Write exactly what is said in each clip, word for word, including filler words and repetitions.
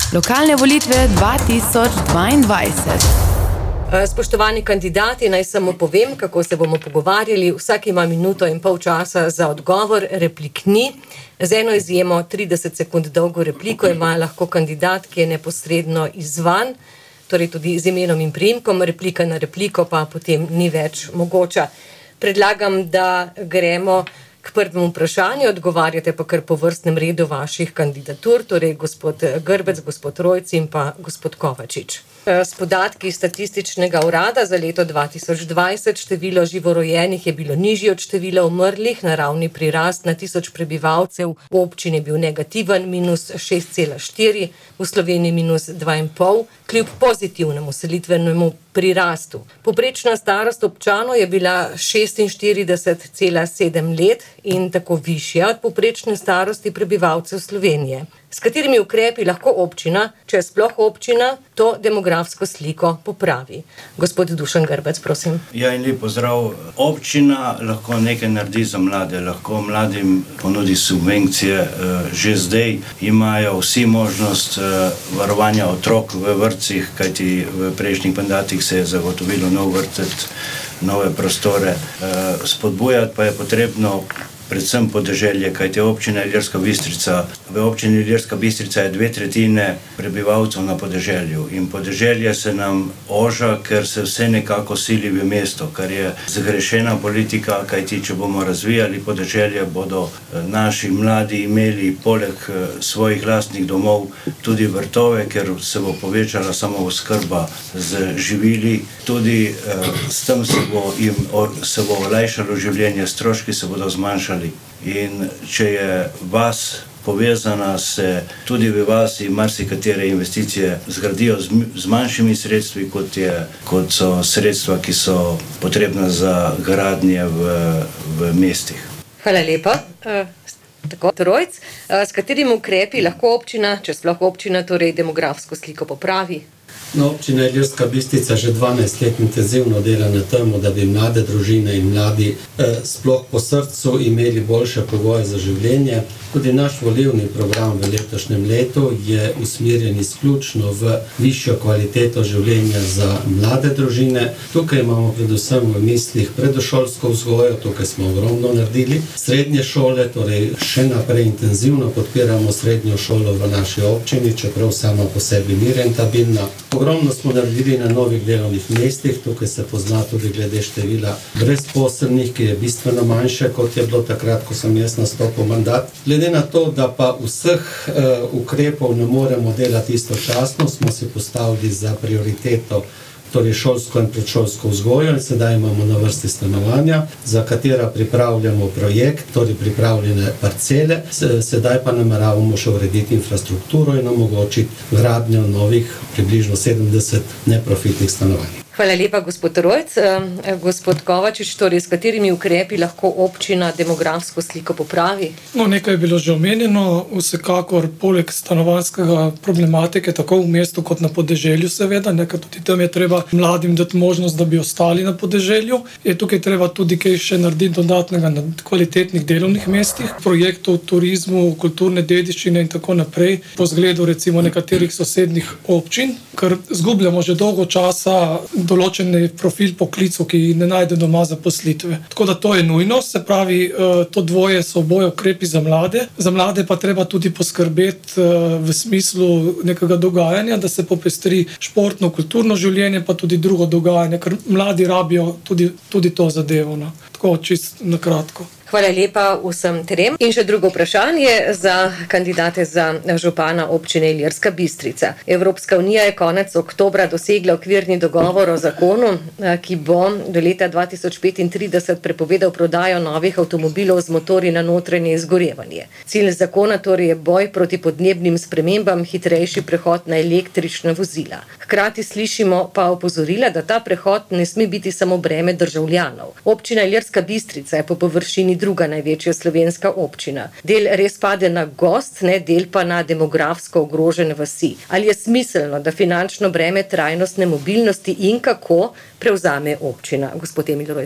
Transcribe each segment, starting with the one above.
Lokalne volitve dva tisoč dvaindvajset. Spoštovani kandidati, naj samo povem, kako se bomo pogovarjali. Vsak ima minuto in pol časa za odgovor, replik ni. Z eno izjemo trideset sekund dolgo repliko ima lahko kandidat, ki je neposredno izvan, torej tudi z imenom in priimkom, replika na repliko pa potem ni več mogoča. Predlagam, da gremo k prvemu vprašanju, odgovarjate pa kar po vrstnem redu vaših kandidatur, torej gospod Grbec, gospod Rojc in pa gospod Kovačič. S podatki Statističnega urada za leto dva tisoč dvajset število živorojenih je bilo nižje od števila umrlih, naravni prirast na tisoč prebivalcev v občini je bil negativen, minus šest cela štiri, v Sloveniji minus dva in pol, kljub pozitivnemu selitvenemu prirastu. Povprečna starost občanov je bila šestinštirideset cela sedem let in tako višja od povprečne starosti prebivalcev Slovenije. S katerimi ukrepi lahko občina, če sploh občina, to demografsko sliko popravi? Gospod Dušan Grbec, prosim. Ja, in lep pozdrav. Občina lahko nekaj naredi za mlade, lahko mladim ponudi subvencije. Že zdaj imajo vsi možnost varovanja otrok v vrtcih, kajti v prejšnjih mandatih se je zagotovilo nov vrtec, nove prostore. Spodbujati pa je potrebno predvsem podeželje, kajti občina Ilirska Bistrica, v občini Ilirska Bistrica je dve tretjine prebivalcev na podeželju in podeželje se nam oža, ker se vse nekako sili v mesto, kar je zgrešena politika, kajti če bomo razvijali podeželje, bodo naši mladi imeli poleg svojih lastnih domov tudi vrtove, ker se bo povečala samooskrba z živili, tudi s tem se bo jim se bo olajšalo življenje, stroški se bodo zmanjšali. In če je vas povezana, se tudi v vasi marsikatere investicije zgradijo z, z manjšimi sredstvi, kot, je, kot so sredstva, ki so potrebna za gradnje v, v mestih. Hvala lepa. Uh, tako, Rojc, uh, s katerimi ukrepi lahko občina, če sploh občina, torej demografsko sliko popravi? No, občina Ilirska Bistrica že dvanajst let intenzivno dela na tem, da bi mlade družine in mladi eh, sploh po srcu imeli boljše pogoje za življenje. Tudi naš volilni program v letošnjem letu je usmerjen izključno v višjo kvaliteto življenja za mlade družine. Tukaj imamo predvsem v mislih predšolsko vzgojo, tukaj smo ogromno naredili. Srednje šole, torej še naprej intenzivno podpiramo srednjo šolo v naši občini, čeprav sama po sebi ni rentabilna. Ogromno smo naredili na novih delovnih mestih, tukaj se pozna tudi glede števila brezposelnih, ki je bistveno manjše, kot je bilo takrat, ko sem jaz nastopil mandat. Glede na to, da pa vseh uh, ukrepov ne moremo delati istočasno, smo si postavili za prioriteto torej šolsko in predšolsko vzgojo in sedaj imamo na vrsti stanovanja, za katera pripravljamo projekt, torej pripravljene parcele, sedaj pa nameravamo še urediti infrastrukturo in omogočiti gradnjo novih približno sedemdeset neprofitnih stanovanj. Hvala lepa, gospod Rojc. Gospod Kovačič, torej s katerimi ukrepi lahko občina demografsko sliko popravi? No, nekaj je bilo že omenjeno, vsekakor poleg stanovanjskega problematike, tako v mestu kot na podeželju seveda, nekaj tudi tam je treba mladim dati možnost, da bi ostali na podeželju. Je tukaj treba tudi kaj še narediti dodatnega na kvalitetnih delovnih mestih, projektov, turizmu, kulturne dediščine in tako naprej, po zgledu recimo nekaterih sosednjih občin, ker zgubljamo že dolgo časa določen profil poklicu, ki ne najde doma zaposlitve. Tako da to je nujno, se pravi, to dvoje so oboje ukrepi za mlade. Za mlade pa treba tudi poskrbeti v smislu nekega dogajanja, da se popestri športno, kulturno življenje, pa tudi drugo dogajanje, ker mladi rabijo tudi, tudi to zadevo. No. Tako čist na kratko. Hvala lepa vsem trem. In še drugo vprašanje za kandidate za župana občine Ilirska Bistrica. Evropska unija je konec oktobra dosegla okvirni dogovor o zakonu, ki bo do leta dva tisoč petintrideset prepovedal prodajo novih avtomobilov z motorji na notranje izgorevanje. Cilj zakona torej je boj proti podnebnim spremembam, hitrejši prehod na električna vozila. Hkrati slišimo pa opozorila, da ta prehod ne sme biti samo breme državljanov. Občina Ilirska Bistrica je po površini druga največja slovenska občina. Del res pade na gozd, ne del pa na demografsko ogrožene vasi. Ali je smiselno, da finančno breme trajnostne mobilnosti in kako prevzame občina? Gospod Emil Rojc.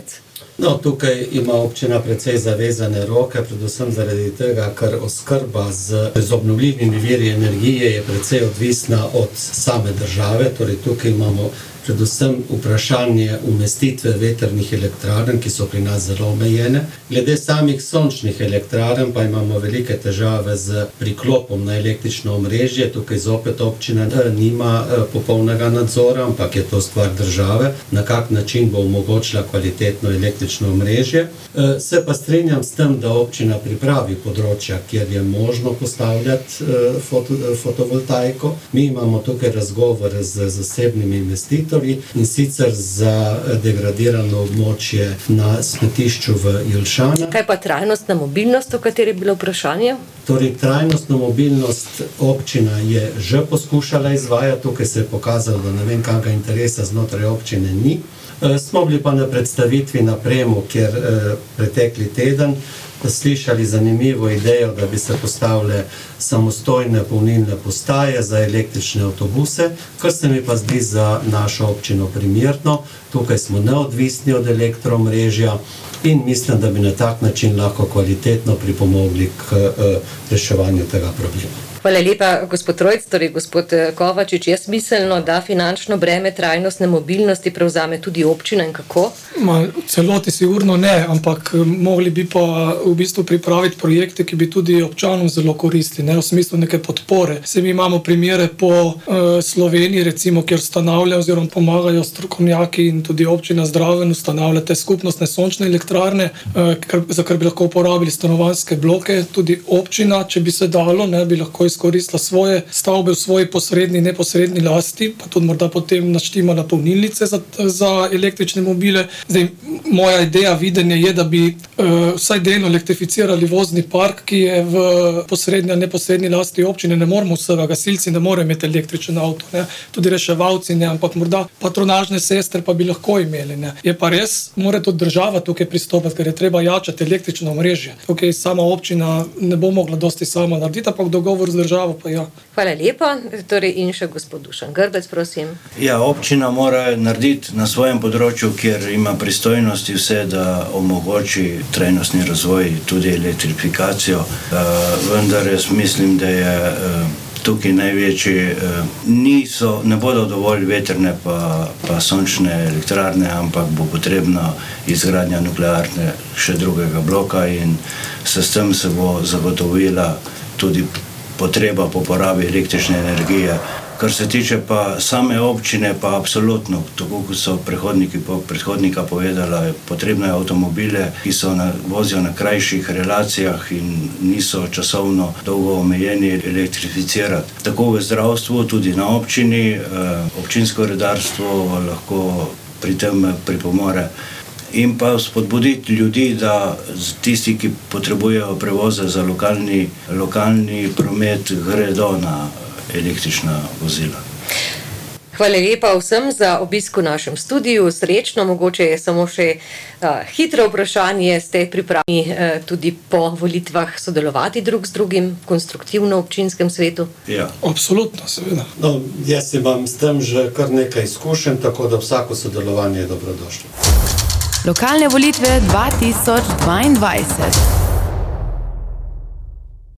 No, tukaj ima občina precej zavezane roke, predvsem zaradi tega, ker oskrba z, z obnovljivimi viri energije je precej odvisna od same države. Torej, tukaj imamo predvsem vprašanje umestitve vetrnih elektrarn, ki so pri nas zelo omejene. Glede samih sončnih elektrarn pa imamo velike težave z priklopom na električno omrežje. Tukaj zopet občina nima popolnega nadzora, ampak je to stvar države, na kak način bo omogočila kvalitetno električno omrežje. Se pa strinjam s tem, da občina pripravi področja, kjer je možno postavljati foto, fotovoltaiko. Mi imamo tukaj razgovore z zasebnimi investitorji, in sicer za degradirano območje na smetišču v Jelšanah. Kaj pa trajnostna mobilnost, o kateri je bilo vprašanje? Torej, trajnostno mobilnost občina je že poskušala izvajati, tukaj se je pokazalo, da ne vem kakega interesa znotraj občine ni. Smo bili pa na predstavitvi na Premu, kjer eh, pretekli teden slišali zanimivo idejo, da bi se postavile samostojne polnilne postaje za električne avtobuse, kar se mi pa zdi za našo občino primerno. Tukaj smo neodvisni od elektromrežja in mislim, da bi na tak način lahko kvalitetno pripomogli k eh, reševanju tega problema. Hvala lepa, gospod Rojc, torej gospod Kovačič. Je smiselno, da finančno breme trajnostne mobilnosti prevzame tudi občina in kako? Ma, v celoti sigurno ne, ampak mogli bi pa v bistvu pripraviti projekte, ki bi tudi občanom zelo koristili, ne v smislu neke podpore. Se mi imamo primere po uh, Sloveniji, recimo, kjer ustanavljajo oziroma pomagajo strokovnjaki in tudi občina zdraven ustanavljate skupnostne sončne elektrarne, uh, kar, za kar bi lahko uporabili stanovanjske bloke. Tudi občina, če bi se dalo, ne bi lahko izkoristila svoje stavbe v svoji posredni in neposredni lasti, pa tudi morda potem naštimala polnilnice za, za električne mobile. Zdaj, moja ideja, videnje je, da bi uh, vsaj delno elektrificirali vozni park, ki je v posrednji in neposredni lasti občine. Ne moramo vsega, gasilci ne morejo imeti električen avto, ne? Tudi reševalci ne, ampak morda patronažne sestre pa bi lahko imeli. Ne? Je pa res, mora tudi država tukaj pristopati, ker je treba jačati električno omrežje. Tukaj sama občina ne bo mogla dosti sama narediti, ampak dogovor z državo pa ja. Hvala lepa. Torej in še gospod Dušan Grbec, prosim. Ja, občina mora narediti na svojem področju, kjer ima pristojnosti vse, da omogoči trajnostni razvoj, tudi elektrifikacijo. Uh, vendar jaz mislim, da je uh, tukaj največji, uh, niso, ne bodo dovolj vetrne pa, pa sončne elektrarne, ampak bo potrebna izgradnja nuklearne še drugega bloka in se s tem se bo zagotovila tudi potreba po porabi električne energije. Kar se tiče pa same občine, pa absolutno, tako kot so prehodniki, predhodnika povedala, potrebno je avtomobile, ki so na, vozijo na krajših relacijah in niso časovno dolgo omejeni, elektrificirati. Tako v zdravstvu, tudi na občini, eh, občinsko redarstvo lahko pri tem pripomore. In pa spodbuditi ljudi, da tisti, ki potrebujejo prevoze za lokalni, lokalni promet, gredo na električna vozila. Hvala lepa vsem za obisk v našem studiu. Srečno, mogoče je samo še uh, hitro vprašanje. Ste pripravljeni uh, tudi po volitvah sodelovati drug z drugim, konstruktivno v občinskem svetu? Ja. Absolutno, seveda. No, jaz imam s tem že kar nekaj izkušenj, tako da vsako sodelovanje je dobrodošlo. Lokalne volitve dva tisoč dvaindvajset.